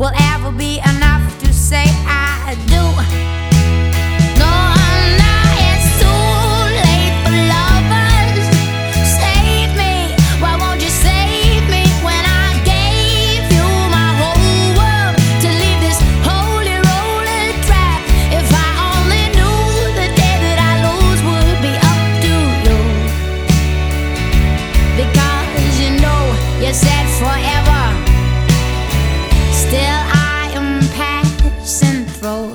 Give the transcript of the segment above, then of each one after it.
will ever be enough to say I do. No, now it's too late for lovers. Save me, why won't you save me when I gave you my whole world to leave this holy roller track? If I only knew the day that I lose would be up to you, because you know you said forever. Still I am passing through.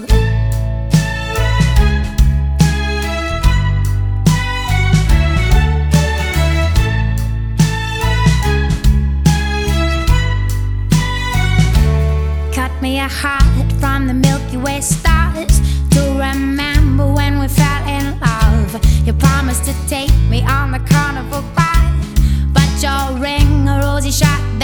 Cut me a heart from the Milky Way stars to remember when we fell in love. You promised to take me on the carnival ride, but your ring a rosy shot